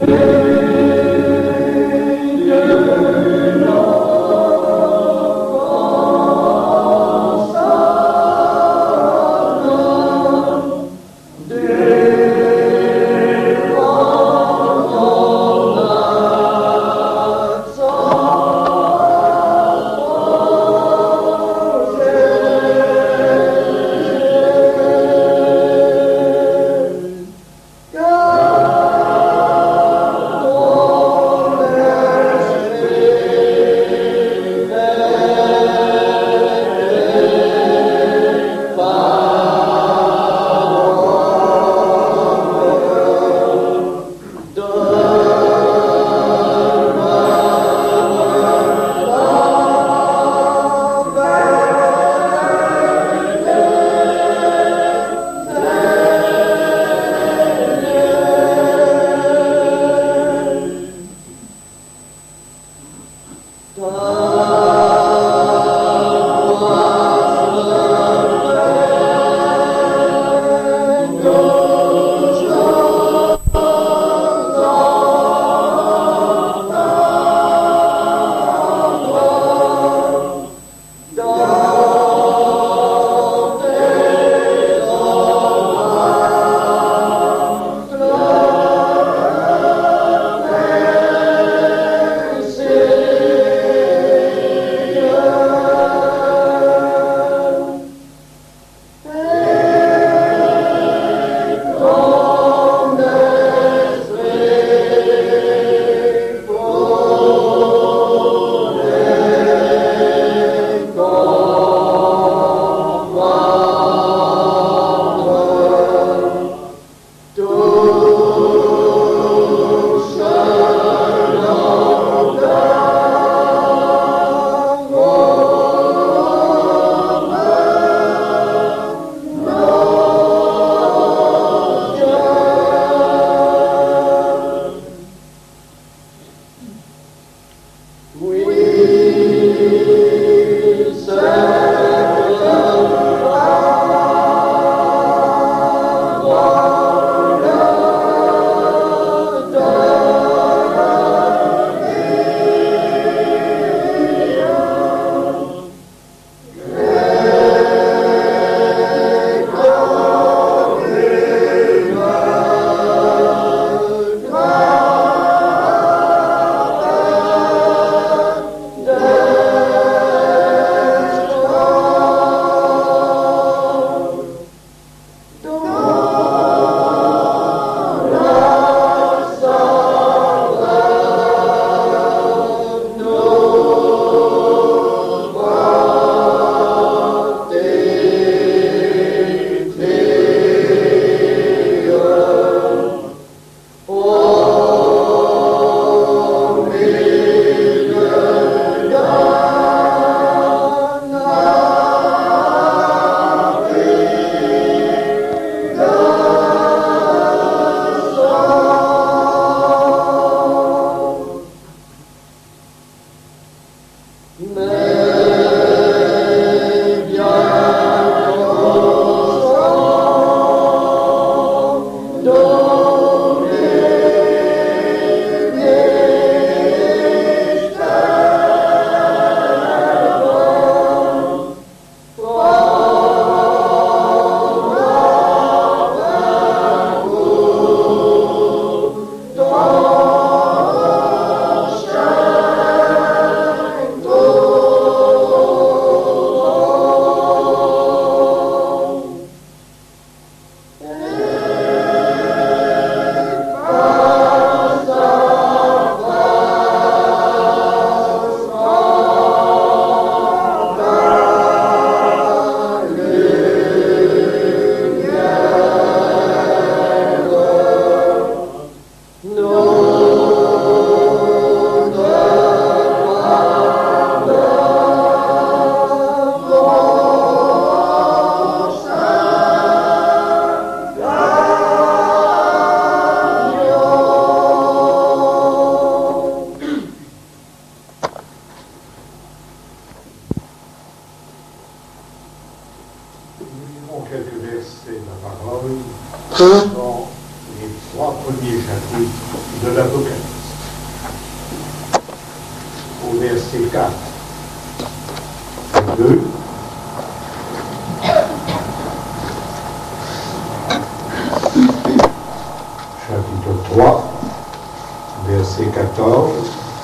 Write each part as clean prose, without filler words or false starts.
dans les 3 premiers chapitres de l'Apocalypse, au verset 4 et 2, chapitre 3, verset 14,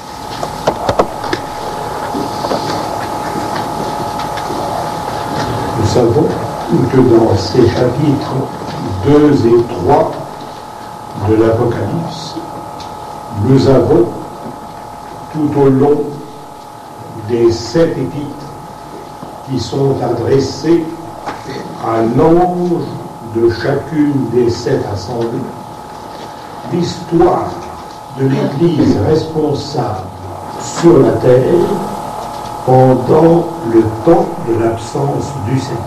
nous savons que dans ces chapitres 2 et 3 de l'Apocalypse, nous avons tout au long des 7 épîtres qui sont adressés à l'ange de chacune des 7 assemblées, l'histoire de l'Église responsable sur la terre pendant le temps de l'absence du Seigneur.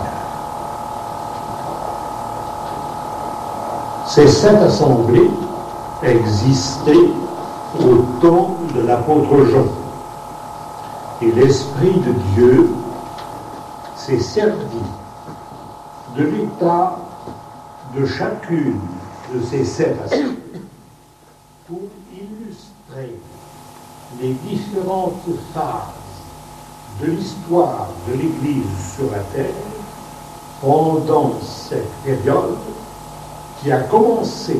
Ces 7 assemblées existaient au temps de l'apôtre Jean. Et l'Esprit de Dieu s'est servi de l'état de chacune de ces 7 assemblées pour illustrer les différentes phases de l'histoire de l'Église sur la terre pendant cette période qui a commencé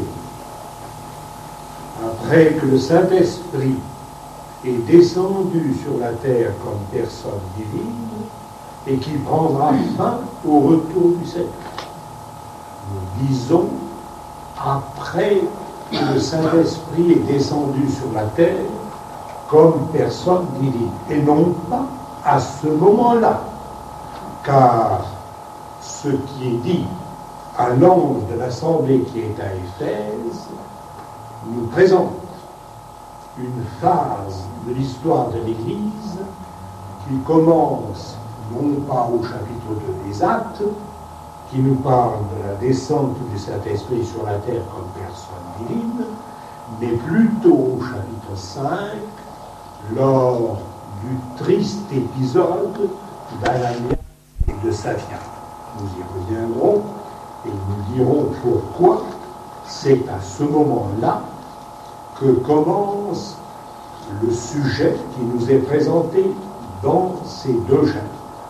après que le Saint-Esprit est descendu sur la terre comme personne divine et qui prendra fin au retour du Seigneur. Nous disons après que le Saint-Esprit est descendu sur la terre comme personne divine, et non pas à ce moment-là, car ce qui est dit à l'ange de l'assemblée qui est à Éphèse nous présente une phase de l'histoire de l'Église qui commence non pas au chapitre 2 des Actes, qui nous parle de la descente du Saint-Esprit sur la terre comme personne divine, mais plutôt au chapitre 5, lors du triste épisode d'Ananias et de Saphira. Nous y reviendrons et nous dirons pourquoi c'est à ce moment-là que commence le sujet qui nous est présenté dans ces 2 chapitres.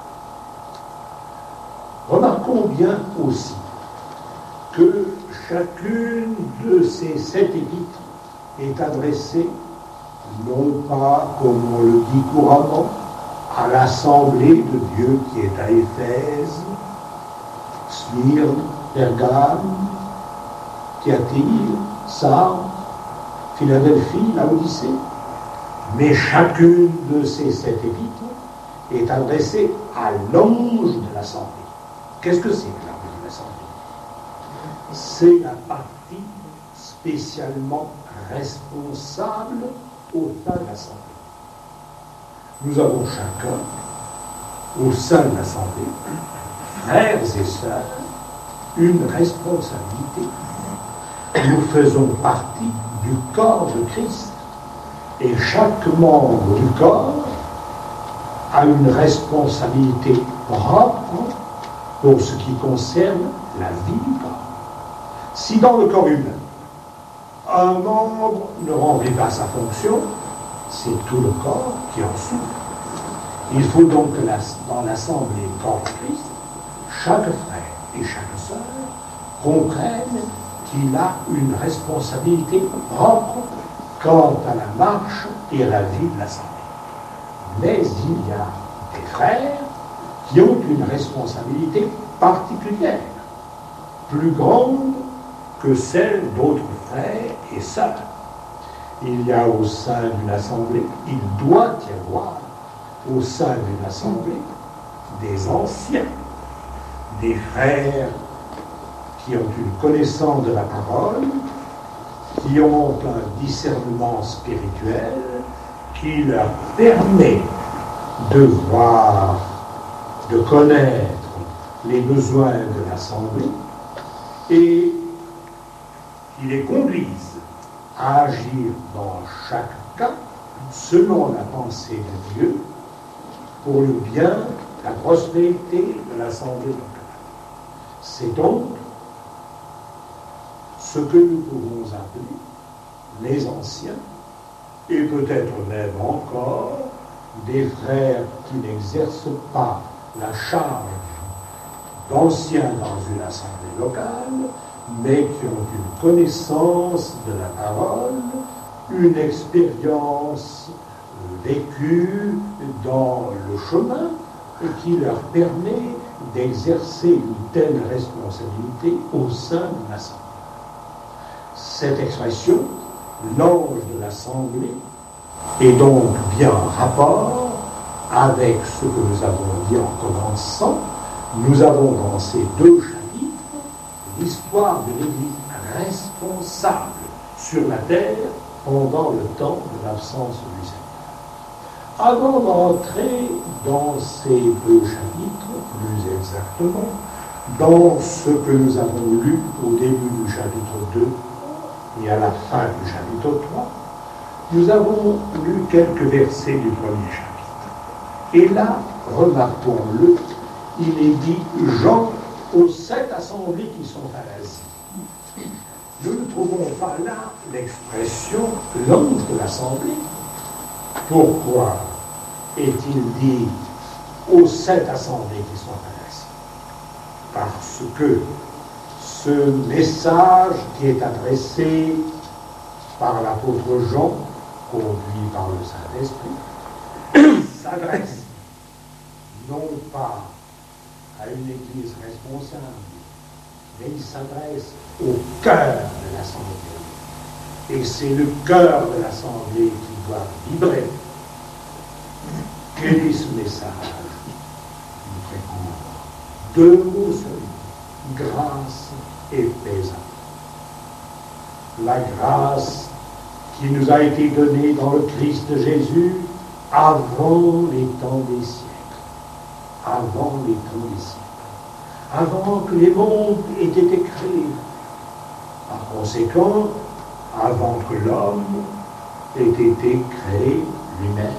Remarquons bien aussi que chacune de ces 7 épîtres est adressée non pas, comme on le dit couramment, à l'assemblée de Dieu qui est à Éphèse, Smyrne, Pergame, Thyatire, Sardes, Philadelphie, Laodicée, mais chacune de ces 7 épîtres est adressée à l'ange de l'assemblée. Qu'est-ce que c'est que l'ange de l'assemblée? C'est la partie spécialement responsable au sein de l'assemblée. Nous avons chacun, au sein de l'assemblée, frères et sœurs, une responsabilité. Nous faisons partie du corps de Christ. Et chaque membre du corps a une responsabilité propre pour ce qui concerne la vie du corps. Si dans le corps humain, un membre ne remplit pas sa fonction, c'est tout le corps qui en souffre. Il faut donc que dans l'assemblée corps de Christ, chaque frère et chaque sœur comprenne qu'il a une responsabilité propre quant à la marche et à la vie de l'assemblée. Mais il y a des frères qui ont une responsabilité particulière, plus grande que celle d'autres frères et sœurs. Il y a au sein d'une assemblée, il doit y avoir au sein d'une assemblée des anciens, des frères qui ont une connaissance de la parole, qui ont un discernement spirituel qui leur permet de voir, de connaître les besoins de l'assemblée et qui les conduisent à agir dans chaque cas selon la pensée de Dieu pour le bien, la prospérité de l'assemblée locale. C'est donc ce que nous pouvons appeler les anciens, et peut-être même encore des frères qui n'exercent pas la charge d'anciens dans une assemblée locale, mais qui ont une connaissance de la parole, une expérience vécue dans le chemin qui leur permet d'exercer une telle responsabilité au sein de l'assemblée. Cette expression, l'ange de l'assemblée, est donc bien en rapport avec ce que nous avons dit en commençant. Nous avons dans ces deux chapitres l'histoire de l'Église responsable sur la terre pendant le temps de l'absence du Seigneur. Avant d'entrer dans ces deux chapitres, plus exactement, dans ce que nous avons lu au début du chapitre 2 et à la fin du chapitre 3, nous avons lu quelques versets du premier chapitre. Et là, remarquons-le, il est dit Jean aux 7 assemblées qui sont à l'Asie. Nous ne trouvons pas là l'expression l'ange de l'assemblée. Pourquoi est-il dit aux 7 assemblées qui sont à l'Asie? Parce que ce message qui est adressé par l'apôtre Jean, conduit par le Saint-Esprit, s'adresse non pas à une église responsable, mais il s'adresse au cœur de l'assemblée. Et c'est le cœur de l'assemblée qui doit vibrer. Quel est ce message? Très court. 2 mots seulement: grâce et paix. La grâce qui nous a été donnée dans le Christ Jésus avant les temps des siècles. Avant les temps des siècles. Avant que les mondes aient été créés. Par conséquent, avant que l'homme ait été créé lui-même.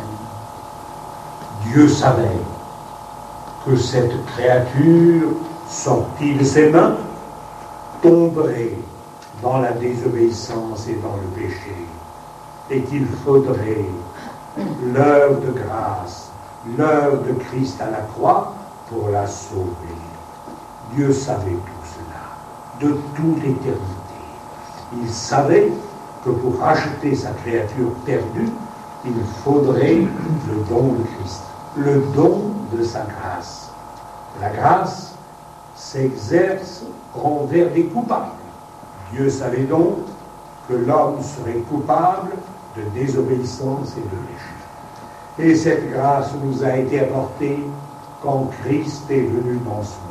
Dieu savait que cette créature sortie de ses mains tomberait dans la désobéissance et dans le péché, et qu'il faudrait l'œuvre de grâce, l'œuvre de Christ à la croix pour la sauver. Dieu savait tout cela, de toute éternité. Il savait que pour racheter sa créature perdue, il faudrait le don de Christ, le don de sa grâce. La grâce s'exerce envers des coupables. Dieu savait donc que l'homme serait coupable de désobéissance et de péché. Et cette grâce nous a été apportée quand Christ est venu dans ce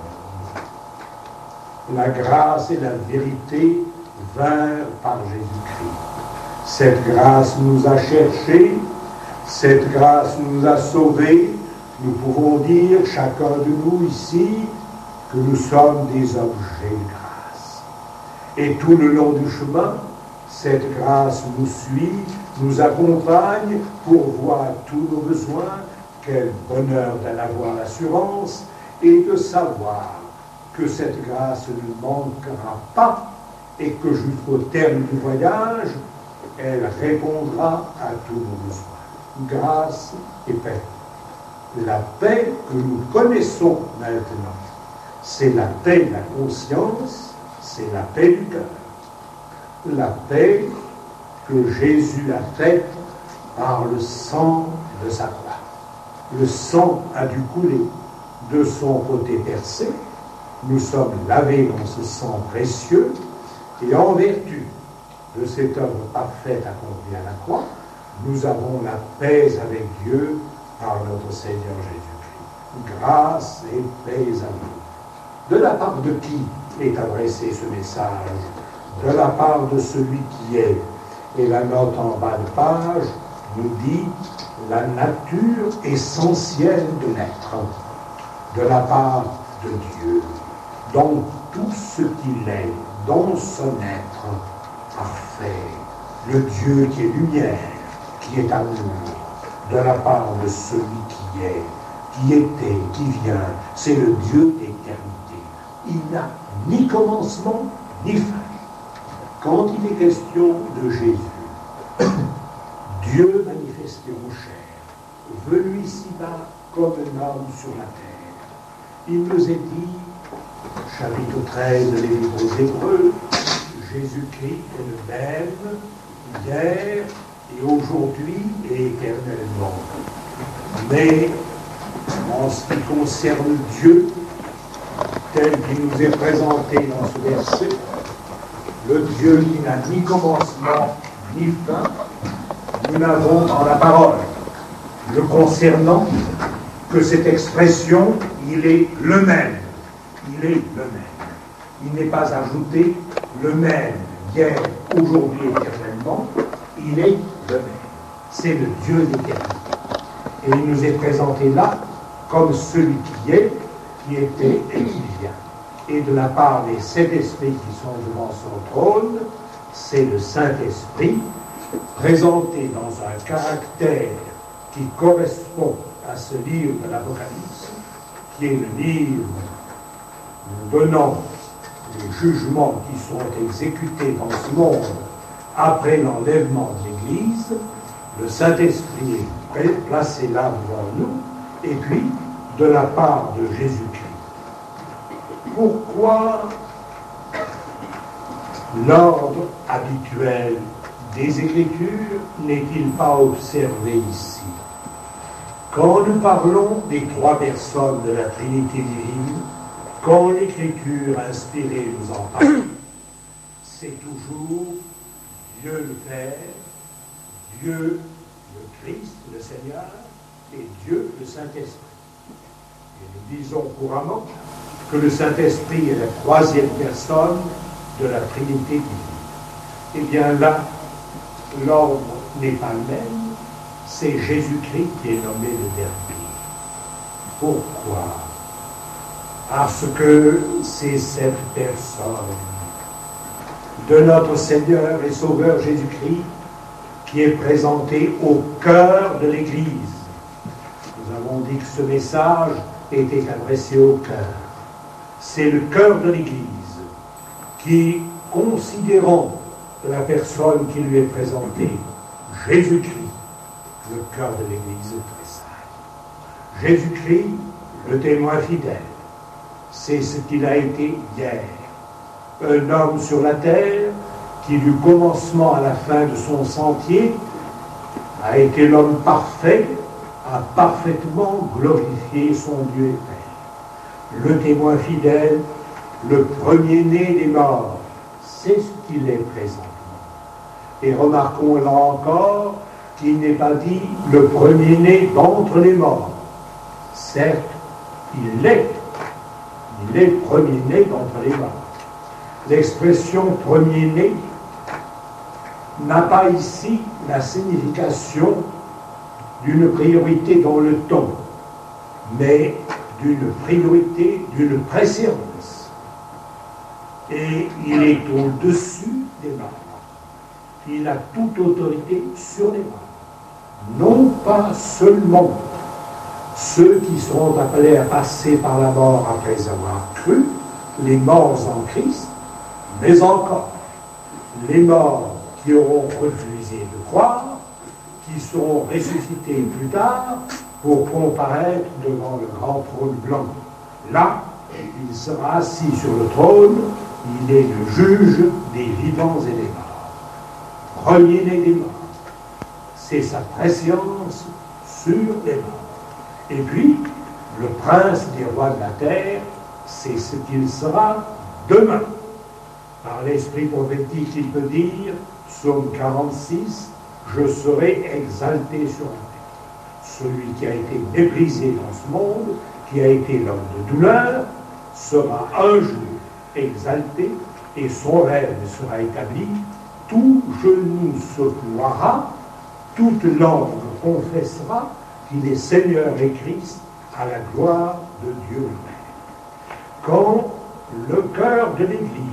monde. La grâce et la vérité vinrent par Jésus-Christ. Cette grâce nous a cherchés, cette grâce nous a sauvés. Nous pouvons dire, chacun de nous ici, que nous sommes des objets de grâce. Et tout le long du chemin, cette grâce nous suit, nous accompagne pour voir tous nos besoins. Quel bonheur d'en avoir l'assurance et de savoir que cette grâce ne manquera pas et que jusqu'au terme du voyage, elle répondra à tous nos besoins. Grâce et paix. La paix que nous connaissons maintenant, c'est la paix de la conscience, c'est la paix du cœur. La paix que Jésus a faite par le sang de sa croix. Le sang a dû couler de son côté percé. Nous sommes lavés dans ce sang précieux et en vertu de cette œuvre parfaite accomplie à la croix, nous avons la paix avec Dieu par notre Seigneur Jésus-Christ. Grâce et paix à vous. De la part de qui est adressé ce message? De la part de celui qui est. Et la note en bas de page nous dit la nature essentielle de l'être. De la part de Dieu. Dans tout ce qu'il est, dans son être parfait. Le Dieu qui est lumière, qui est amour. De la part de celui qui est, qui était, qui vient. C'est le Dieu d'éternité. Il n'a ni commencement, ni fin. Quand il est question de Jésus, Dieu manifesté en chair, venu ici-bas comme un homme sur la terre. Il nous est dit, chapitre 13 de l'Épître aux Hébreux, Jésus-Christ est le même, hier et aujourd'hui et éternellement. Mais en ce qui concerne Dieu, tel qu'il nous est présenté dans ce verset, le Dieu qui n'a ni commencement ni fin, nous n'avons dans la parole le concernant que cette expression, il est le même. Il est le même. Il n'est pas ajouté le même hier, aujourd'hui, éternellement. Il est le même. C'est le Dieu d'éternité. Et il nous est présenté là comme celui qui est, qui était et qui vient. Et de la part des 7 esprits qui sont devant son trône, c'est le Saint-Esprit présenté dans un caractère qui correspond à ce livre de l'Apocalypse, qui est le livre donnant les jugements qui sont exécutés dans ce monde après l'enlèvement de l'Église. Le Saint-Esprit est placé là devant nous, et puis de la part de Jésus-Christ. Pourquoi l'ordre habituel des Écritures n'est-il pas observé ici? Quand nous parlons des 3 personnes de la Trinité divine, quand l'Écriture inspirée nous en parle, c'est toujours Dieu le Père, Dieu le Christ, le Seigneur, et Dieu le Saint-Esprit. Et nous disons couramment que le Saint-Esprit est la 3e personne de la Trinité divine. Eh bien là, l'ordre n'est pas le même, c'est Jésus-Christ qui est nommé le dernier. Pourquoi? Parce que c'est cette personne de notre Seigneur et Sauveur Jésus-Christ qui est présentée au cœur de l'Église. Nous avons dit que ce message était adressé au cœur. C'est le cœur de l'Église qui, considérant la personne qui lui est présentée, Jésus-Christ, le cœur de l'Église est très sage. Jésus-Christ, le témoin fidèle, c'est ce qu'il a été hier. Un homme sur la terre qui, du commencement à la fin de son sentier, a été l'homme parfait, a parfaitement glorifié son Dieu et Père. Le témoin fidèle, le premier-né des morts, c'est ce qu'il est présentement. Et remarquons là encore qu'il n'est pas dit le premier-né d'entre les morts. Certes, il est premier-né d'entre les morts. L'expression premier-né n'a pas ici la signification d'une priorité dans le temps, mais d'une priorité, d'une préséance. Et il est au-dessus des morts. Il a toute autorité sur les morts. Non pas seulement ceux qui seront appelés à passer par la mort après avoir cru, les morts en Christ, mais encore les morts qui auront refusé de croire, qui seront ressuscités plus tard pour comparaître devant le grand trône blanc. Là, il sera assis sur le trône, il est le juge des vivants et des morts. Premier-né des morts. C'est sa préscience sur les morts. Et puis, le prince des rois de la terre, c'est ce qu'il sera demain. Par l'esprit prophétique, il peut dire, Psaume 46, je serai exalté sur la terre. Celui qui a été méprisé dans ce monde, qui a été l'homme de douleur, sera un jour exalté et son règne sera établi. Tout genou se ploiera, toute langue confessera qu'il est Seigneur et Christ à la gloire de Dieu le Père. Quand le cœur de l'Église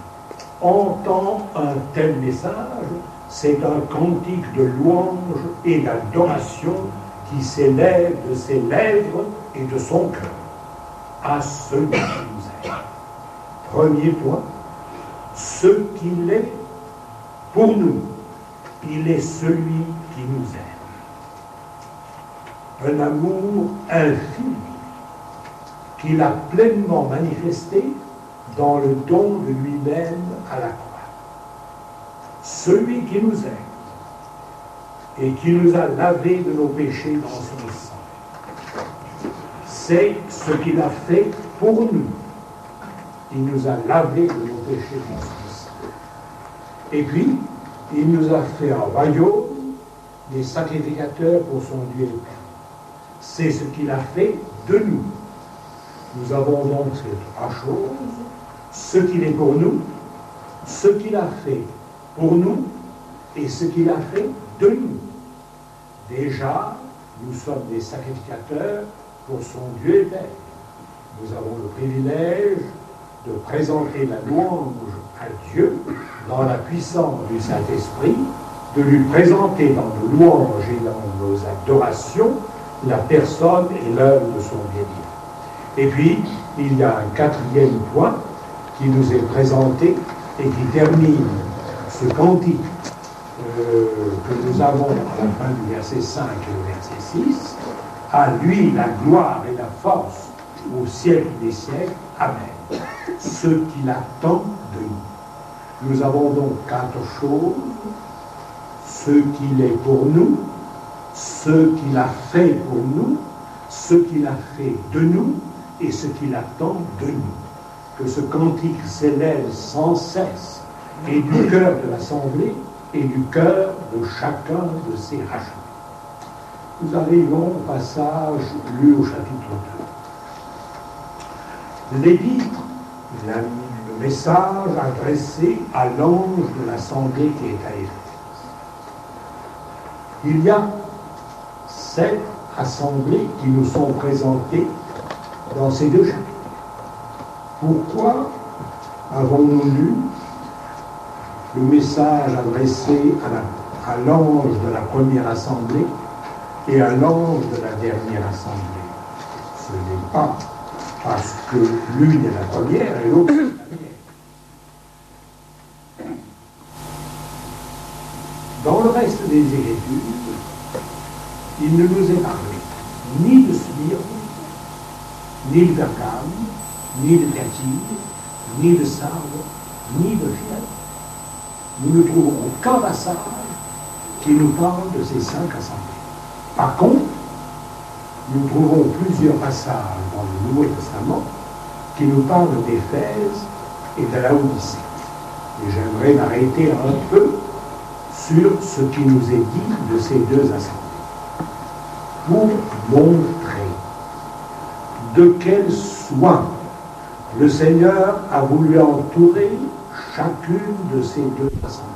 entend un tel message, c'est un cantique de louange et d'adoration qui s'élève de ses lèvres et de son cœur à celui qui nous aime. Premier point, ce qu'il est pour nous, il est celui qui nous aime. Un amour infini qu'il a pleinement manifesté dans le don de lui-même à la croix. Celui qui nous aime et qui nous a lavé de nos péchés dans son sang. C'est ce qu'il a fait pour nous. Il nous a lavé de nos péchés dans son sang. Et puis, il nous a fait un royaume des sacrificateurs pour son Dieu éternel. C'est ce qu'il a fait de nous. Nous avons donc ces trois choses: ce qu'il est pour nous, ce qu'il a fait pour nous et ce qu'il a fait de nous. Déjà, nous sommes des sacrificateurs pour son Dieu éternel. Nous avons le privilège de présenter la louange à Dieu dans la puissance du Saint-Esprit, de lui présenter dans nos louanges et dans nos adorations la personne et l'œuvre de son bien-aimé. Et puis, il y a un quatrième point qui nous est présenté et qui termine ce cantique que nous avons à la fin du verset 5 et le verset 6. À lui la gloire et la force au siècle des siècles. Amen. Ce qu'il attend de nous. Nous avons donc quatre choses: ce qu'il est pour nous, ce qu'il a fait pour nous, ce qu'il a fait de nous et ce qu'il attend de nous. Que ce cantique s'élève sans cesse, et du cœur de l'Assemblée et du cœur de chacun de ses rachats. Nous arrivons au passage lu au chapitre 2. L'épître, le message adressé à l'ange de l'Assemblée qui est à Éphèse. Il y a 7 assemblées qui nous sont présentées dans ces 2 chapitres. Pourquoi avons-nous lu le message adressé à l'ange de la première assemblée et à l'ange de la dernière assemblée? Ce n'est pas parce que l'une est la première et l'autre est la dernière. Dans le reste des Écritures, il ne nous est parlé ni de Smyrne, ni de Pergame, ni de Thyatire, ni de Sardes, ni de Philadelphie. Nous ne trouvons aucun passage qui nous parle de ces 5 assemblées. Par contre, nous trouvons plusieurs passages dans le Nouveau Testament qui nous parlent d'Éphèse et de Laodicée. Et j'aimerais m'arrêter un peu sur ce qui nous est dit de ces 2 assemblées, pour montrer de quel soin le Seigneur a voulu entourer chacune de ces 2 assemblées.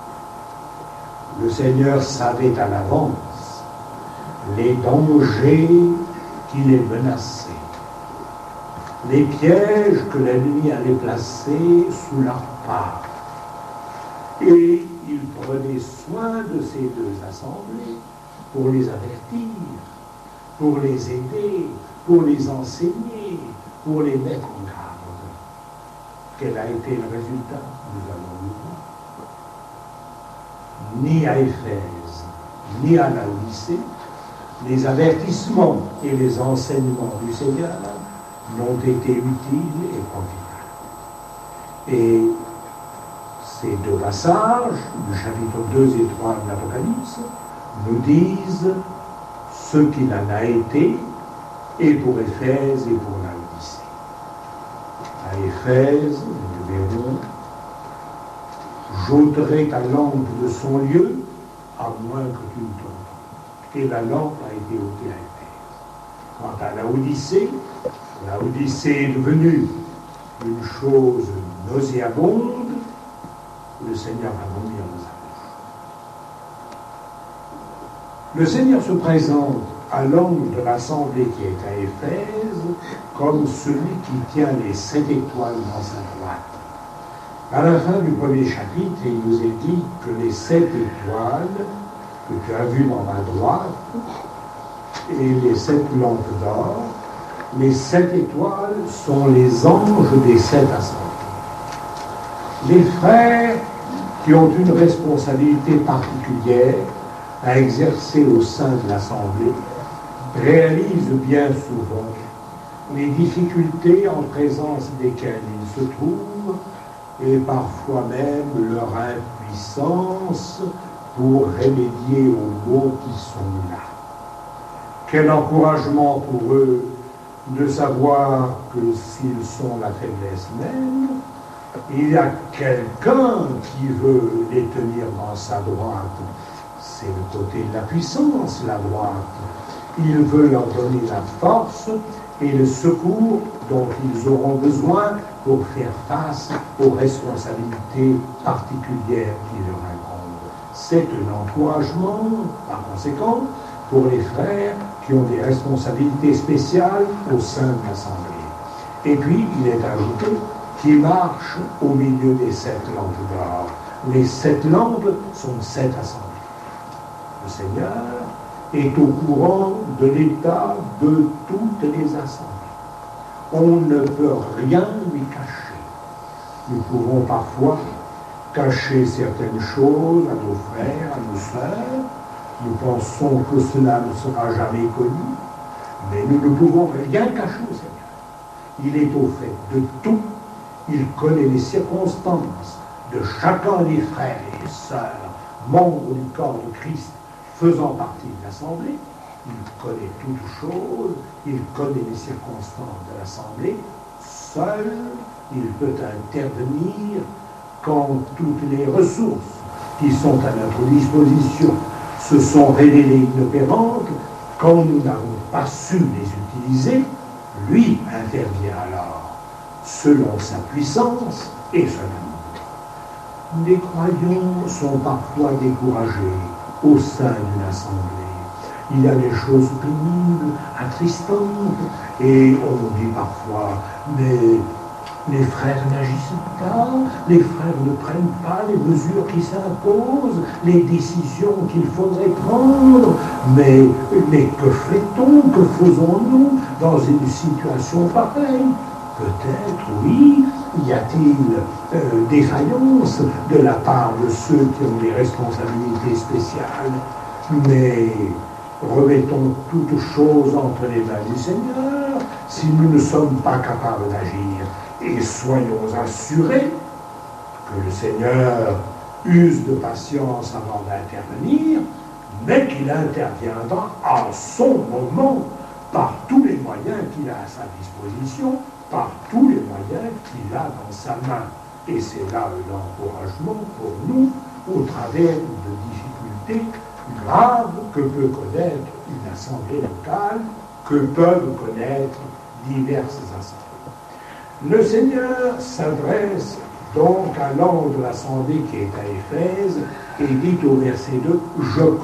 Le Seigneur savait à l'avance les dangers qui les menaçaient, les pièges que l'ennemi allait placer sous leur part. Et il prenait soin de ces 2 assemblées pour les avertir, pour les aider, pour les enseigner, pour les mettre en garde. Quel a été le résultat? Nous allons le voir. Ni à Éphèse, ni à Laodicée, les avertissements et les enseignements du Seigneur n'ont été utiles et profitables. Et ces 2 passages, du chapitre 2 et 3 de l'Apocalypse, nous disent ce qu'il en a été, et pour Éphèse et pour Laodicée. À Éphèse, nous verrons, j'ôterai ta lampe de son lieu, à moins que tu ne t'entends. Et la lampe a été ôtée à Éphèse. Quant à Laodicée, Laodicée est devenue une chose nauséabonde, le Seigneur a vomi dans sa bouche. Le Seigneur se présente à l'ange de l'assemblée qui est à Éphèse comme celui qui tient les 7 étoiles dans sa droite. À la fin du premier chapitre, il nous est dit que les 7 étoiles que tu as vues dans ma droite et les 7 lampes d'or, les 7 étoiles sont les anges des 7 assemblées. Les frères qui ont une responsabilité particulière à exercer au sein de l'Assemblée, réalisent bien souvent les difficultés en présence desquelles ils se trouvent et parfois même leur impuissance pour remédier aux maux qui sont là. Quel encouragement pour eux de savoir que s'ils sont la faiblesse même, il y a quelqu'un qui veut les tenir dans sa droite. C'est le côté de la puissance, la droite. Il veut leur donner la force et le secours dont ils auront besoin pour faire face aux responsabilités particulières qui leur incombent. C'est un encouragement, par conséquent, pour les frères qui ont des responsabilités spéciales au sein de l'Assemblée. Et puis, il est ajouté qu'ils marchent au milieu des 7 lampes d'or. Les 7 lampes sont 7 assemblées. Le Seigneur est au courant de l'état de toutes les assemblées. On ne peut rien lui cacher. Nous pouvons parfois cacher certaines choses à nos frères, à nos sœurs. Nous pensons que cela ne sera jamais connu, mais nous ne pouvons rien cacher au Seigneur. Il est au fait de tout. Il connaît les circonstances de chacun des frères et des sœurs, membres du corps de Christ, faisant partie de l'Assemblée. Il connaît toutes choses, il connaît les circonstances de l'Assemblée. Seul, il peut intervenir quand toutes les ressources qui sont à notre disposition se sont révélées inopérantes, quand nous n'avons pas su les utiliser, lui intervient alors, selon sa puissance et son amour. Les croyants sont parfois découragés au sein d'une assemblée. Il y a des choses pénibles, attristantes, et on dit parfois, mais les frères n'agissent pas, les frères ne prennent pas les mesures qui s'imposent, les décisions qu'il faudrait prendre, mais que fait-on, que faisons-nous dans une situation pareille? Peut-être, oui, y a-t-il défaillance de la part de ceux qui ont des responsabilités spéciales, mais remettons toutes choses entre les mains du Seigneur si nous ne sommes pas capables d'agir. Et soyons assurés que le Seigneur use de patience avant d'intervenir, mais qu'il interviendra à son moment par tous les moyens qu'il a à sa disposition, par tous les moyens qu'il a dans sa main. Et c'est là l'encouragement pour nous au travers de difficultés graves que peut connaître une assemblée locale, que peuvent connaître diverses assemblées. Le Seigneur s'adresse donc à l'ange de l'assemblée qui est à Éphèse et dit au verset 2, « Je connais ».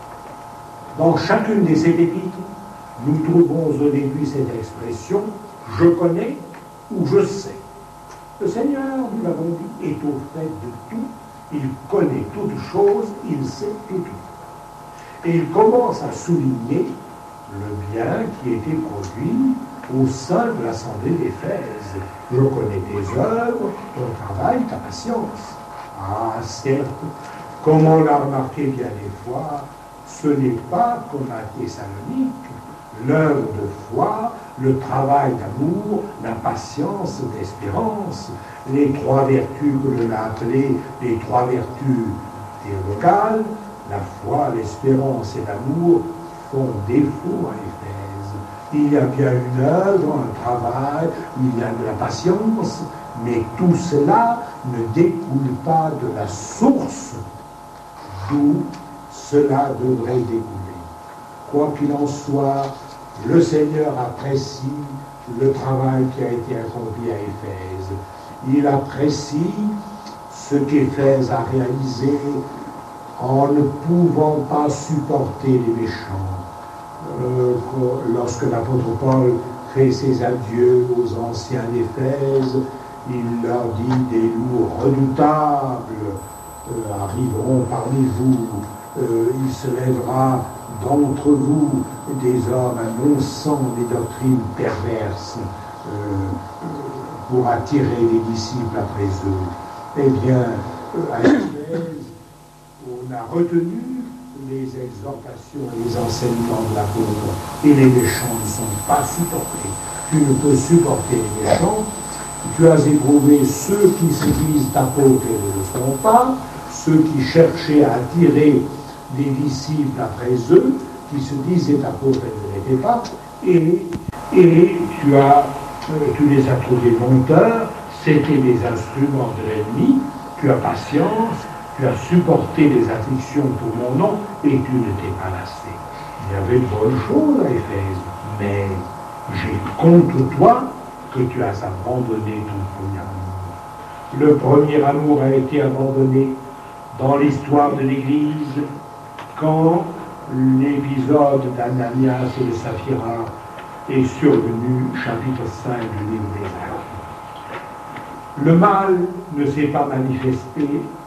Dans chacune des 7 épîtres, nous trouvons au début cette expression « Je connais » ou « Je sais ». Le Seigneur, nous l'avons dit, est au fait de tout, il connaît toutes choses, il sait toutes choses. Et il commence à souligner le bien qui a été produit au sein de l'Assemblée d'Éphèse. Je connais tes œuvres, ton travail, ta patience. Ah, certes, comme on l'a remarqué bien des fois, ce n'est pas comme à Thessalonique. L'œuvre de foi, le travail d'amour, la patience d'espérance, les 3 vertus que l'on a appelées les 3 vertus théologales, la foi, l'espérance et l'amour font défaut à Éphèse. Il y a bien une œuvre, un travail, il y a de la patience, mais tout cela ne découle pas de la source d'où cela devrait découler. Quoi qu'il en soit, le Seigneur apprécie le travail qui a été accompli à Éphèse. Il apprécie ce qu'Éphèse a réalisé en ne pouvant pas supporter les méchants. Lorsque l'apôtre Paul fait ses adieux aux anciens d'Éphèse, il leur dit des loups redoutables arriveront parmi vous, il se lèvera d'entre vous des hommes annonçant des doctrines perverses pour attirer les disciples après eux. Eh bien, à Éphèse, on a retenu les exhortations et les enseignements de l'apôtre, et les méchants ne sont pas supportés. Tu ne peux supporter les méchants. Tu as éprouvé ceux qui se disent apôtres et ne le sont pas, ceux qui cherchaient à attirer des disciples après eux, qui se disaient apôtres et ne l'étaient pas, et tu les as trouvés menteurs, c'était des instruments de l'ennemi, tu as patience, tu as supporté les afflictions pour mon nom, et tu ne t'es pas lassé. Il y avait de bonnes choses à Éphèse, mais j'ai contre toi que tu as abandonné ton premier amour. Le premier amour a été abandonné dans l'histoire de l'Église quand l'épisode d'Ananias et de Saphira est survenu, chapitre 5 du livre des Actes. Le mal ne s'est pas manifesté,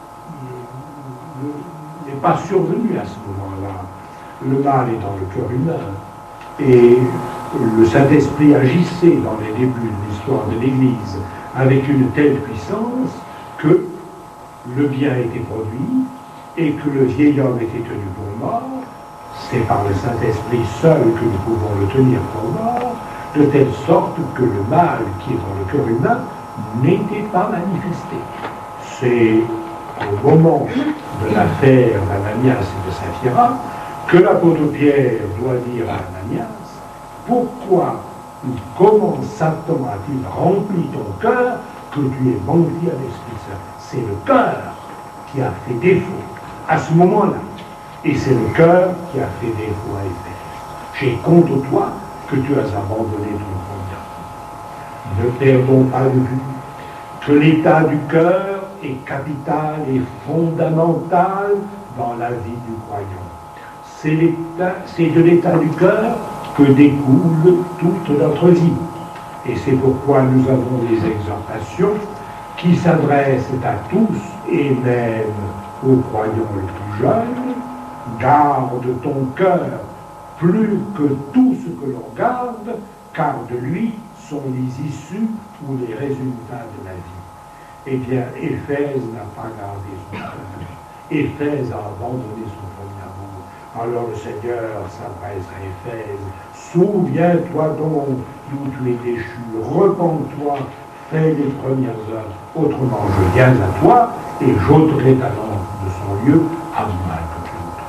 n'est pas survenu à ce moment-là. Le mal est dans le cœur humain. Et le Saint-Esprit agissait dans les débuts de l'histoire de l'Église avec une telle puissance que le bien était produit et que le vieil homme était tenu pour mort. C'est par le Saint-Esprit seul que nous pouvons le tenir pour mort, de telle sorte que le mal qui est dans le cœur humain n'était pas manifesté. C'est au moment de l'affaire d'Ananias et de Saphira que l'apôtre Pierre doit dire à Ananias: pourquoi ou comment Satan a-t-il rempli ton cœur que tu es menti à l'Esprit Saint? C'est le cœur qui a fait défaut à ce moment-là. Et c'est le cœur qui a fait défaut à Éphèse. J'ai contre toi que tu as abandonné ton premier. Ne perdons pas de vue que l'état du cœur est capital et fondamental dans la vie du croyant. C'est de l'état du cœur que découle toute notre vie. Et c'est pourquoi nous avons des exhortations qui s'adressent à tous et même aux croyants les plus jeunes. Garde ton cœur plus que tout ce que l'on garde, car de lui sont les issues ou les résultats de la vie. Eh bien, Éphèse n'a pas gardé son cœur. Éphèse a abandonné son premier amour. Alors le Seigneur s'adresse à Éphèse: souviens-toi donc d'où tu es déchu, repens-toi, fais les premières œuvres, autrement je viens à toi et j'ôterai ta lampe de son lieu, à moins que tu ne.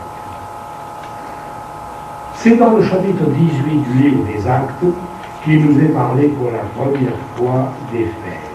C'est dans le chapitre 18 du livre des Actes qu'il nous est parlé pour la première fois d'Éphèse.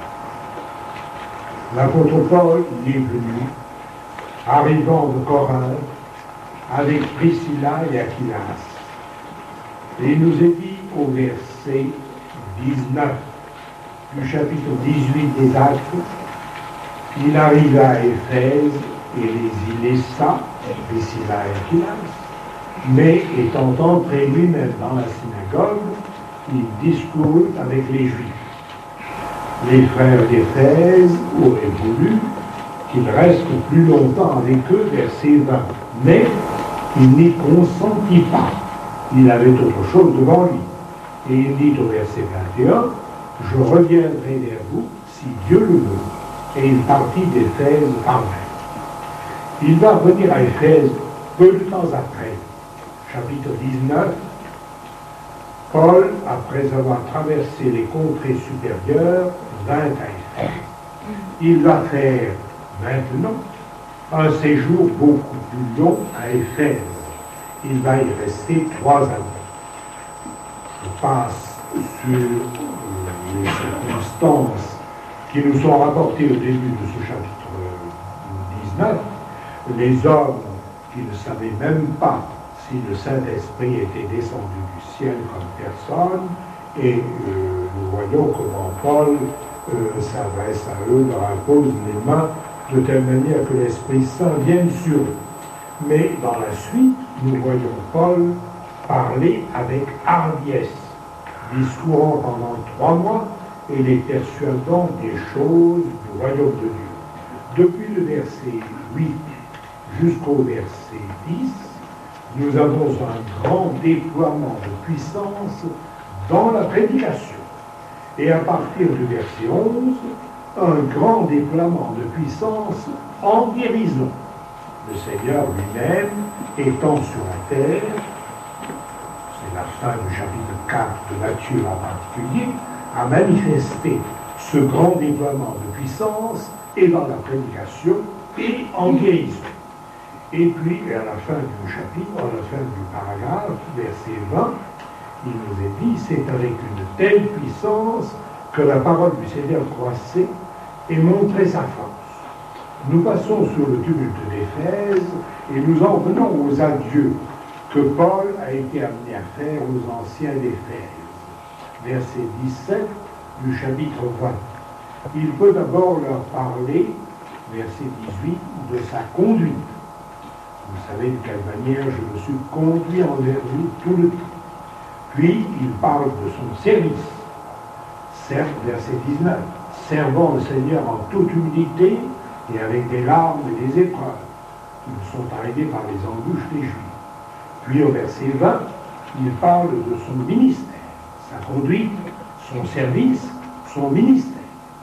L'apôtre Paul y est venu, arrivant de Corinthe, avec Priscilla et Aquilas. Et il nous est dit au verset 19 du chapitre 18 des Actes, il arriva à Éphèse et les y laissa, Priscilla et Aquilas, mais étant entré lui-même dans la synagogue, il discourt avec les Juifs. Les frères d'Éphèse auraient voulu qu'il reste plus longtemps avec eux, verset 20, mais il n'y consentit pas. Il avait autre chose devant lui. Et il dit au verset 21, « Je reviendrai vers vous, si Dieu le veut. » Et il partit d'Éphèse par mer. Il va revenir à Éphèse peu de temps après. Chapitre 19, Paul, après avoir traversé les contrées supérieures, vint à Éphèse. Il va faire maintenant un séjour beaucoup plus long à Éphèse. Il va y rester 3 années. Je passe sur les circonstances qui nous sont rapportées au début de ce chapitre 19. Les hommes qui ne savaient même pas si le Saint-Esprit était descendu du ciel comme personne, et nous voyons comment Paul s'adresse à eux, leur impose les mains de telle manière que l'Esprit Saint vienne sur eux. Mais dans la suite, nous voyons Paul parler avec hardiesse, discourant pendant 3 mois et les persuadant des choses du royaume de Dieu. Depuis le verset 8 jusqu'au verset 10, nous avons un grand déploiement de puissance dans la prédication. Et à partir du verset 11, un grand déploiement de puissance en guérison. Le Seigneur lui-même étant sur la terre, c'est la fin du chapitre 4 de Matthieu en particulier, a manifesté ce grand déploiement de puissance et dans la prédication et en guérison. Et puis, à la fin du chapitre, à la fin du paragraphe, verset 20, il nous est dit, c'est avec une telle puissance que la parole du Seigneur croissait et montrait sa force. Nous passons sur le tumulte d'Éphèse et nous en venons aux adieux que Paul a été amené à faire aux anciens d'Éphèse. Verset 17 du chapitre 20. Il peut d'abord leur parler, verset 18, de sa conduite. Vous savez de quelle manière je me suis conduit envers vous tout le temps. Puis il parle de son service. Certes, verset 19, servant le Seigneur en toute humilité et avec des larmes et des épreuves qui nous sont arrivées par les embûches des Juifs. Puis au verset 20, il parle de son ministère, sa conduite, son service, son ministère.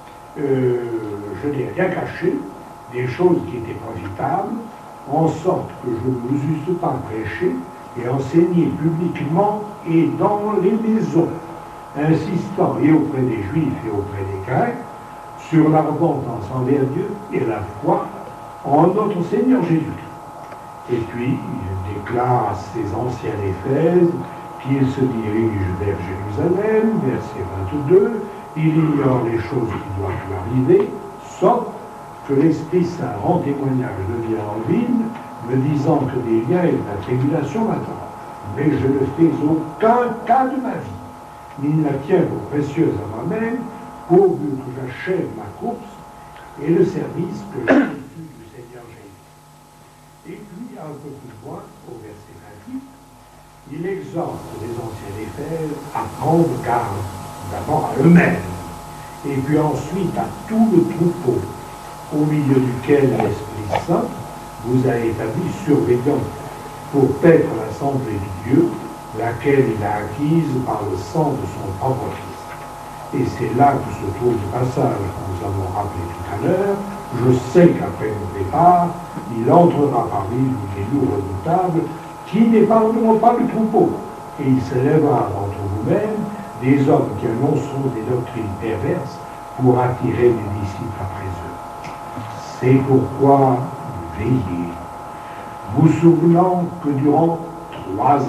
Je n'ai rien caché, des choses qui étaient profitables, en sorte que je ne vous eusse pas prêché et enseigné publiquement et dans les maisons, insistant et auprès des Juifs et auprès des Grecs sur la repentance envers Dieu et la foi en notre Seigneur Jésus-Christ. Et puis, il déclare à ses anciens d'Éphèse qu'il se dirige vers Jérusalem, verset 22, il ignore les choses qui doivent lui arriver, sauf que l'Esprit Saint rend témoignage de bien en ville, me disant que des liens et de la tribulation m'attendent. Mais je ne fais aucun cas de ma vie, ni ne la tiens pour précieuse à moi-même, pourvu que j'achève ma course et le service que j'ai reçu du Seigneur Jésus. Et puis, un peu plus loin, au verset 28, il exhorte les anciens d'Éphèse à prendre garde d'abord à eux-mêmes, et puis ensuite à tout le troupeau, au milieu duquel l'Esprit Saint vous a établi surveillant pour paître l'assemblée de Dieu, laquelle il a acquise par le sang de son propre Fils. Et c'est là que se trouve le passage que nous avons rappelé tout à l'heure. Je sais qu'après mon départ, il entrera parmi vous des loups redoutables qui n'épargneront pas le troupeau. Et il s'élèvera d'entre vous-mêmes des hommes qui annonceront des doctrines perverses pour attirer des disciples après eux. C'est pourquoi veillez, vous souvenant que durant 3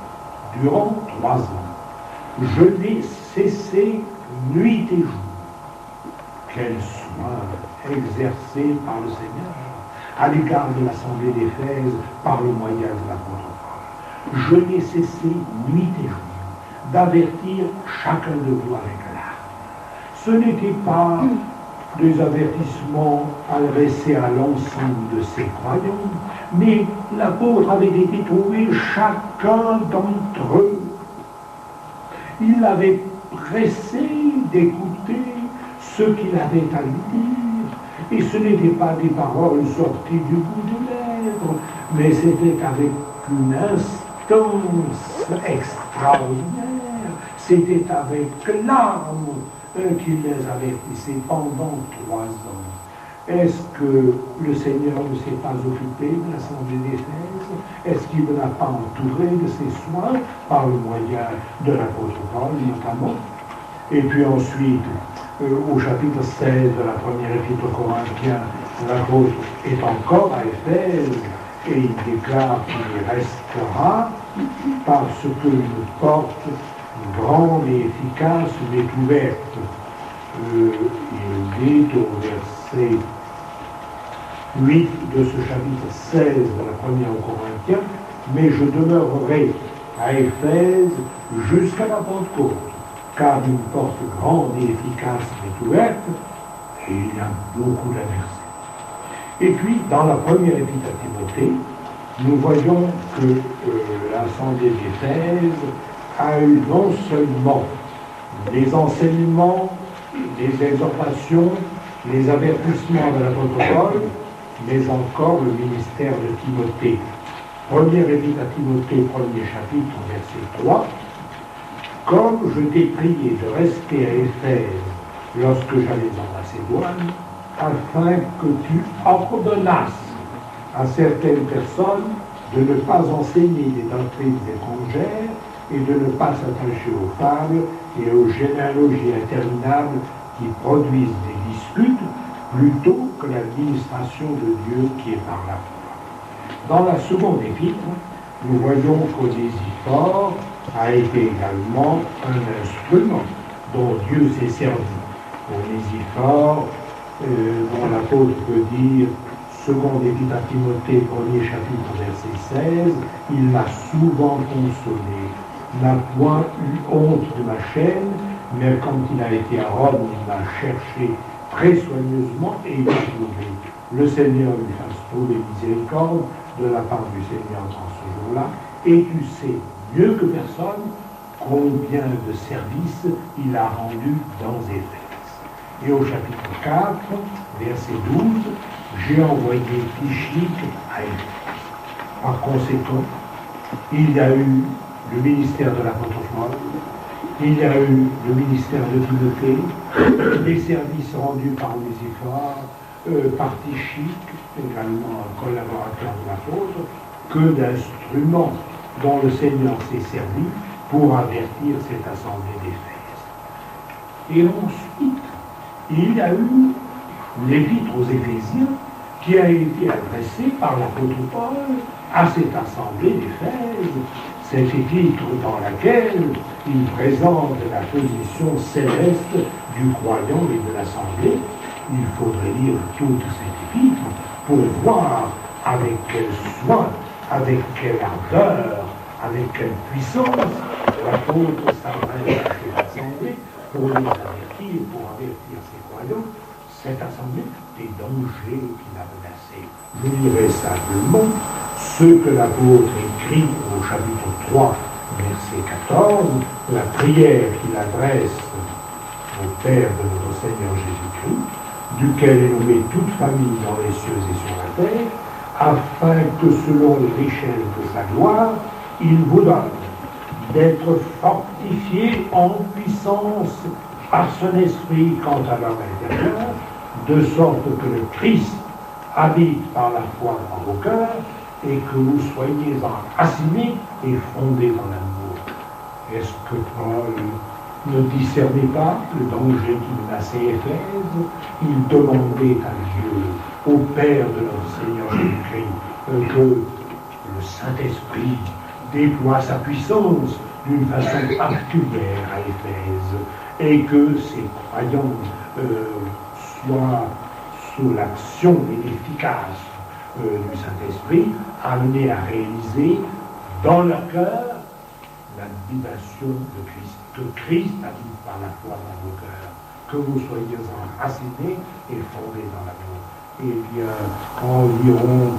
ans, je n'ai cessé nuit et jour. Quel soin exercé par le Seigneur à l'égard de l'Assemblée d'Éphèse par le moyen de l'apôtre Paul. Je n'ai cessé nuit et jour d'avertir chacun de vous avec larmes. Ce n'était pas des avertissements adressés à l'ensemble de ses croyants, mais l'apôtre avait été trouvé chacun d'entre eux. Il l'avait pressé d'écouter ce qu'il avait à lui dire, et ce n'étaient pas des paroles sorties du bout des lèvres, mais c'était avec une instance extraordinaire, c'était avec larmes qu'il les avertissait pendant 3 ans. Est-ce que le Seigneur ne s'est pas occupé de l'Assemblée d'Éphèse? Est-ce qu'il ne l'a pas entouré de ses soins par le moyen de l'apôtre Paul notamment? Et puis ensuite, au chapitre 16 de la première épître aux Corinthiens, l'apôtre est encore à Éphèse et il déclare qu'il y restera parce qu'il porte grande et efficace découverte. Il dit au verset 8 de ce chapitre 16 de la première aux Corinthiens, mais je demeurerai à Éphèse jusqu'à la Pentecôte, car une porte grande et efficace est ouverte, et il y a beaucoup d'adversaires. Et puis, dans la première épître à Timothée, nous voyons que l'Assemblée d'Éphèse a eu non seulement les enseignements, les exhortations, les avertissements de l'apôtre Paul, mais encore le ministère de Timothée. Première épître à Timothée, premier chapitre, verset 3. Comme je t'ai prié de rester à Éphèse lorsque j'allais en Macédoine, afin que tu ordonnasses à certaines personnes de ne pas enseigner des doctrines étrangères et de ne pas s'attacher aux fables et aux généalogies interminables qui produisent des disputes plutôt que l'administration de Dieu qui est par la foi. Dans la seconde épître, nous voyons qu'Onésifore a été également un instrument dont Dieu s'est servi. Onésifore, dont l'apôtre peut dire, seconde épître à Timothée, premier chapitre, verset 16, il m'a souvent consolé, n'a point eu honte de ma chaîne, mais quand il a été à Rome, il m'a cherché très soigneusement et il m'a trouvé. Le Seigneur lui fasse trouver miséricorde de la part du Seigneur dans ce jour-là, et tu sais mieux que personne combien de services il a rendu dans Éphèse. Et au chapitre 4, verset 12, j'ai envoyé Tychique à Éphèse. Par conséquent, il y a eu le ministère de l'apôtre Paul, il y a eu le ministère de Timothée, les services rendus par Onésifore, par Tychique, également un collaborateur de l'apôtre, que d'instruments dont le Seigneur s'est servi pour avertir cette assemblée d'Éphèse. Et ensuite, il y a eu l'épître aux Éphésiens qui a été adressée par l'apôtre Paul à cette assemblée d'Éphèse, cette épître dans laquelle il présente la position céleste du croyant et de l'assemblée. Il faudrait lire toute cette épître pour voir avec quel soin, avec quelle ardeur, avec quelle puissance l'apôtre s'adresse à cette assemblée pour les avertir, pour avertir ses croyants, cette assemblée des dangers qui la menaçaient. Je lirai simplement ce que l'apôtre écrit au chapitre 3, verset 14, la prière qu'il adresse au Père de notre Seigneur Jésus-Christ, duquel est nommée toute famille dans les cieux et sur la terre, afin que selon les richesses de sa gloire, il vous donne d'être fortifiés en puissance par son esprit quant à leur intérieur, de sorte que le Christ habite par la foi dans vos cœurs et que vous soyez enracinés et fondés dans l'amour. Est-ce que Paul ne discernait pas le danger qui menaçait Éphèse? Il demandait à Dieu, au Père de notre Seigneur Jésus-Christ, que le Saint-Esprit déploie sa puissance d'une façon particulière à Éphèse et que ces croyants soient sous l'action et l'efficace du Saint-Esprit, amenés à réaliser dans leur cœur l'habitation de Christ, que Christ habite par la foi dans vos cœurs, que vous soyez enracinés et fondés dans l'amour. Et bien, environ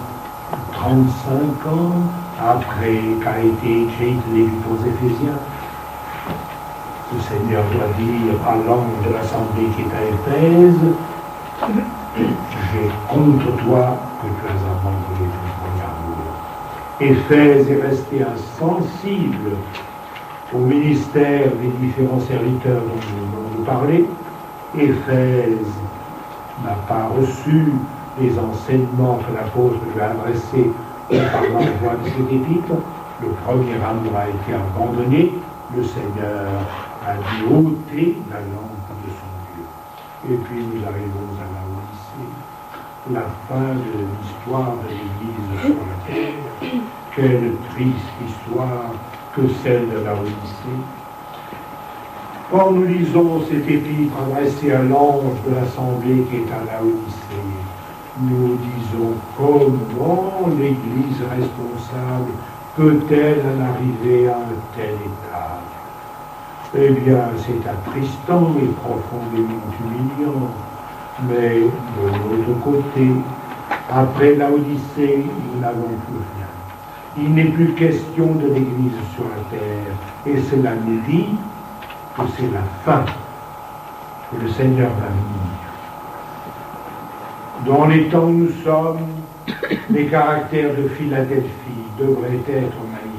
35 ans après qu'a été écrite l'Épître aux Éphésiens, le Seigneur doit dire à l'ange de l'assemblée qui est à Éphèse, j'ai contre toi que tu as abandonné ton premier amour. Éphèse est resté insensible au ministère des différents serviteurs dont nous venons de parler. Éphèse n'a pas reçu les enseignements que l'apôtre lui a adressés par l'envoi de cette épître. Le premier amour a été abandonné. Le Seigneur a dû ôter la lampe de son Dieu. Et puis nous arrivons à la Odyssée, la fin de l'histoire de l'Église sur la terre. Quelle triste histoire que celle de la Odyssée. Or nous lisons cette épître adressée à l'ange de l'assemblée qui est à la Odyssée. Nous disons comment l'Église responsable peut-elle en arriver à un tel état? Eh bien, c'est attristant et profondément humiliant. Mais de l'autre côté, après la Odyssée, nous n'avons plus rien. Il n'est plus question de l'Église sur la terre. Et cela nous dit que c'est la fin, que le Seigneur va venir. Dans les temps où nous sommes, les caractères de Philadelphie devraient être manifestés.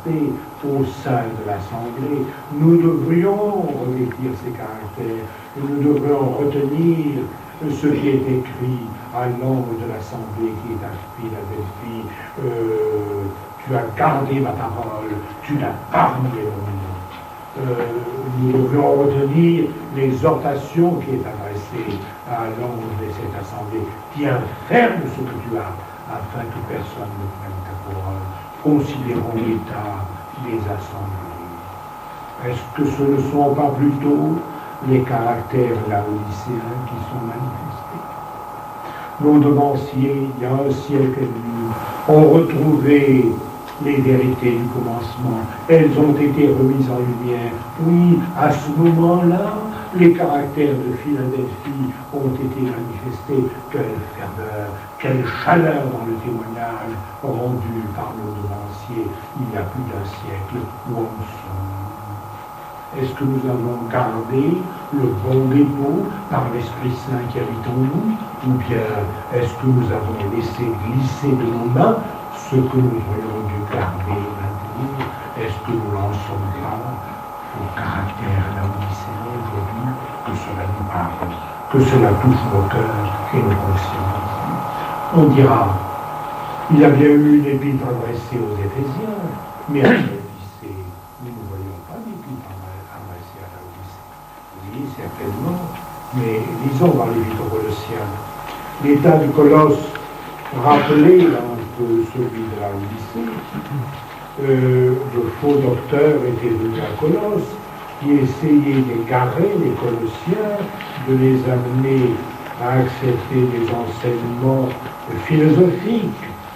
manifester au sein de l'Assemblée. Nous devrions revêtir ces caractères, nous devrions retenir ce qui est écrit à l'ange de l'Assemblée qui est à Philadelphie. Tu as gardé ma parole, tu n'as pas nié mon nom. Nous devrions retenir l'exhortation qui est adressée à l'ange de cette assemblée. Tiens ferme ce que tu as, afin que personne ne prenne ta parole. Considérons l'état des assemblées. Est-ce que ce ne sont pas plutôt les caractères laodicéens qui sont manifestés? Nos devanciers, il y a un siècle et demi, ont retrouvé les vérités du commencement. Elles ont été remises en lumière. Oui, à ce moment-là, les caractères de Philadelphie ont été manifestés. Quelle ferveur, quelle chaleur dans le témoignage rendu par nos devanciers il y a plus d'un siècle. Où en sommes-nous? Est-ce que nous avons gardé le bon dépôt par l'Esprit Saint qui habite en nous? Ou bien est-ce que nous avons laissé glisser de nos mains ce que nous aurions dû garder et maintenir? Est-ce que nous n'en sommes pas au caractère laodicéen aujourd'hui que cela nous parle, que cela touche nos cœurs et nos consciences? On dira, il y a bien eu une épître adressée aux Éphésiens, mais à l'Odyssée, nous ne voyons pas d'épître adressée à l'Odyssée. Oui, certainement, mais lisons dans l'Épître aux Colossiens. L'état du Colosse rappelé un peu celui de la Odyssée. Le faux docteur était venu à Colosse, qui essayait d'égarer les Colossiens, de les amener à accepter des enseignements philosophiques,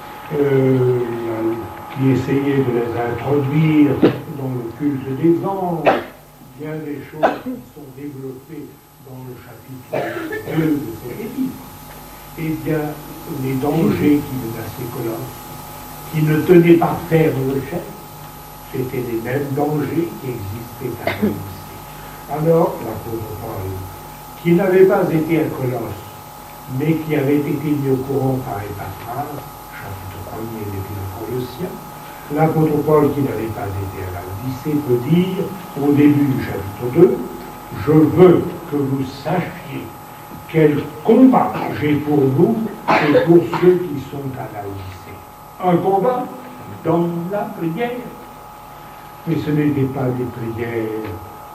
qui essayait de les introduire dans le culte des anges. Bien des choses qui sont développées dans le chapitre 2 de cet épître. Eh bien, les dangers qui menaçaient Colosse, qui ne tenaient pas ferme le chef, c'était les mêmes dangers qui existaient à l'Odyssée. Alors, l'apôtre Paul, qui n'avait pas été à Colosse, mais qui avait été mis au courant par Épaphrase, chapitre 1er de l'Épître aux Colossiens, l'apôtre Paul, qui n'avait pas été à l'Odyssée, peut dire, au début du chapitre 2, « Je veux que vous sachiez quel combat j'ai pour vous et pour ceux qui sont à l'Odyssée. » Un combat dans la prière. Mais ce n'était pas des prières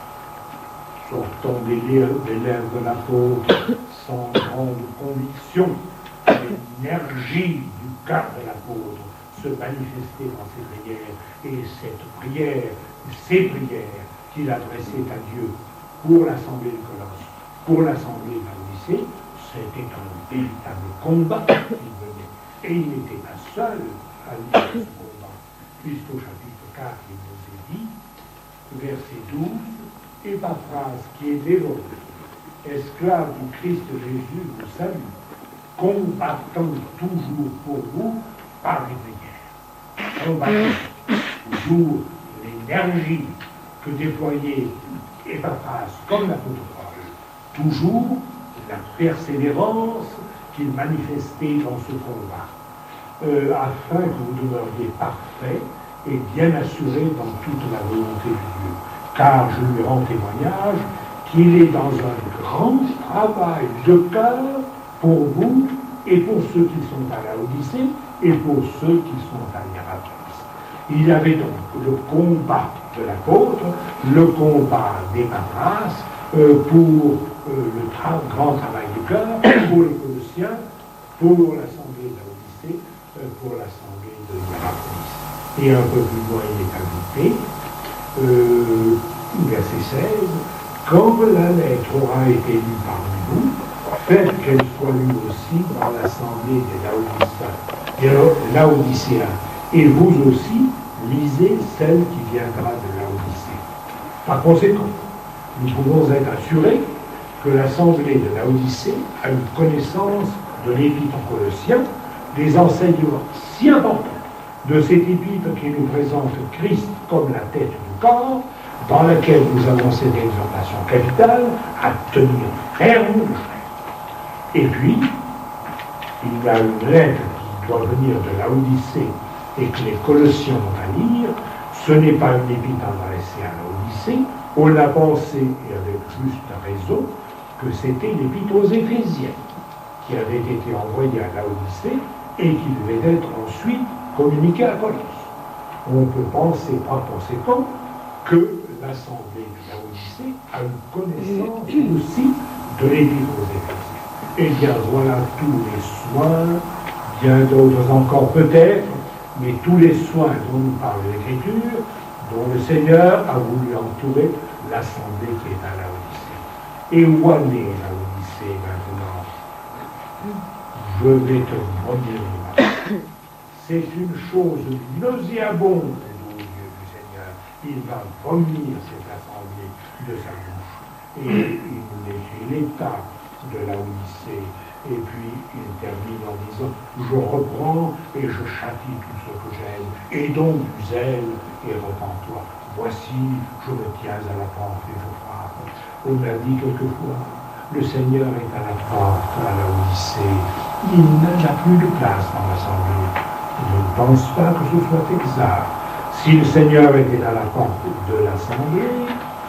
sortant des lèvres de l'apôtre sans grande conviction. L'énergie du cœur de l'apôtre se manifestait dans ses prières. Et cette prière, ces prières qu'il adressait à Dieu pour l'assemblée de Colosse, pour l'assemblée de l'Odyssée, c'était un véritable combat qu'il menait. Et il n'était pas seul à lire ce combat, puisqu'au chapitre 4, il nous est dit, verset 12, Épaphrase, qui est dévot, esclave du Christ Jésus, vous salue, combattant toujours pour vous par les prières. Combattant toujours l'énergie que déployait Épaphrase comme l'apôtre Paul, toujours la persévérance qu'il manifestait dans ce combat, afin que vous demeuriez parfait et bien assuré dans toute la volonté de Dieu. Car je lui rends témoignage qu'il est dans un grand travail de cœur pour vous et pour ceux qui sont à la Odyssée et pour ceux qui sont à Hiérapolis. Il y avait donc le combat de l'apôtre, le combat d'Épaphrase pour le grand travail du cœur, pour les Colossiens, pour l'assemblée de l'Odyssée, pour l'assemblée de Hiérapolis. Et un peu plus loin, il est ajouté, verset 16, quand la lettre aura été lue parmi vous, faites qu'elle soit lue aussi dans l'assemblée des Laodicéens. Et vous aussi, lisez celle qui viendra de Laodicée. Par conséquent, nous pouvons être assurés que l'assemblée de Laodicée a une connaissance de l'épître aux Colossiens, des enseignements si importants de cette épître qui nous présente Christ comme la tête du corps, dans laquelle nous avons cette exhortation capitale à tenir ferme le frère. Et puis, il y a une lettre qui doit venir de Laodicée et que les Colossiens ont à lire, Ce n'est pas une épître adressée à Laodicée. On l'a pensé, et avec juste raison, que c'était l'épître aux Éphésiens, qui avait été envoyée à Laodicée et qui devait être ensuite communiquée à Colosse. On peut penser par conséquent que l'assemblée de Laodicée a une connaissance aussi de l'épître aux Éphésiens. Eh bien, voilà tous les soins, bien d'autres encore peut-être, mais tous les soins dont nous parle l'Écriture, dont le Seigneur a voulu entourer l'assemblée qui est à Laodicée. Et où en est Laodicée maintenant? Je vais te redire. C'est une chose nauséabonde aux yeux du Seigneur. Il va vomir cette assemblée de sa bouche. Et il nous décrit l'état de Laodicée. Et puis il termine en disant: je reprends et je châtie tout ce que j'aime. Et donc du zèle et repens-toi. Voici, je me tiens à la porte et je frappe. On m'a dit quelquefois: le Seigneur est à la porte à Laodicée. Il n'a plus de place dans l'assemblée. Je ne pense pas que ce soit exact. Si le Seigneur était à la porte de l'assemblée,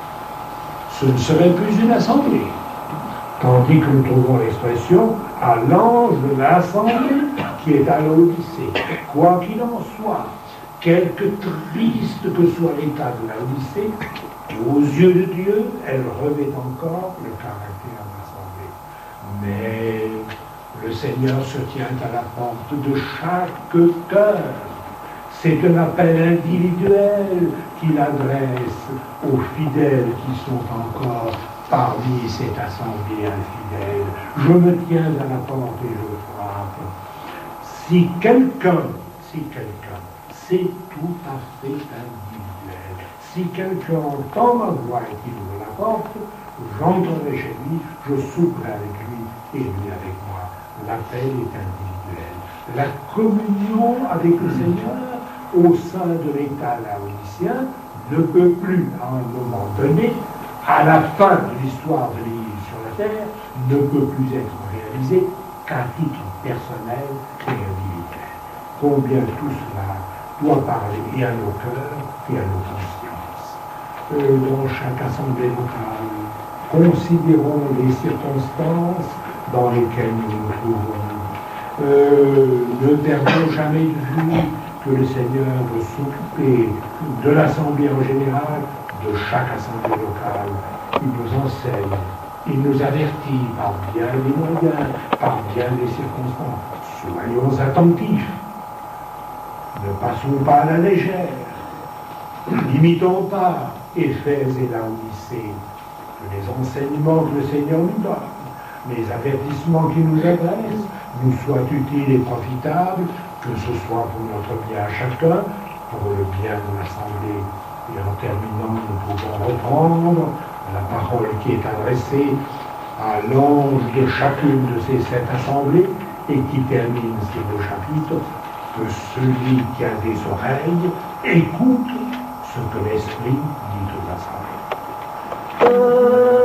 ce ne serait plus une assemblée. Tandis que nous trouvons l'expression à l'ange de l'assemblée qui est à Laodicée. Quoi qu'il en soit, quelque triste que soit l'état de Laodicée, aux yeux de Dieu, elle revêt encore le caractère d'assemblée. Mais le Seigneur se tient à la porte de chaque cœur. C'est un appel individuel qu'il adresse aux fidèles qui sont encore parmi cette assemblée infidèle. Je me tiens à la porte et je frappe. Si quelqu'un, c'est tout à fait individuel. Si quelqu'un entend ma voix et qu'il ouvre la porte, j'entrerai chez lui, je souperai avec lui et lui avec moi. L'appel est individuel. La communion avec le Seigneur au sein de l'état laodicien ne peut plus, à un moment donné, à la fin de l'histoire de l'Église sur la terre, ne peut plus être réalisée qu'à titre personnel et individuel. Combien tout cela doit parler et à nos cœurs et à nos consciences. Dans chaque assemblée locale, considérons les circonstances dans lesquelles nous nous trouvons. Ne perdons jamais de vue que le Seigneur veut s'occuper de l'assemblée en général, de chaque assemblée locale. Il nous enseigne, il nous avertit par bien des moyens, par bien des circonstances. Soyons attentifs. Ne passons pas à la légère. N'imitons pas Éphèse et Laodicée. Que les enseignements que le Seigneur nous donne, les avertissements qu'il nous adresse, nous soient utiles et profitables, que ce soit pour notre bien à chacun, pour le bien de l'assemblée. Et en terminant, nous pouvons reprendre la parole qui est adressée à l'ange de chacune de ces 7 assemblées et qui termine ces 2 chapitres: que celui qui a des oreilles écoute ce que l'Esprit dit aux assemblées.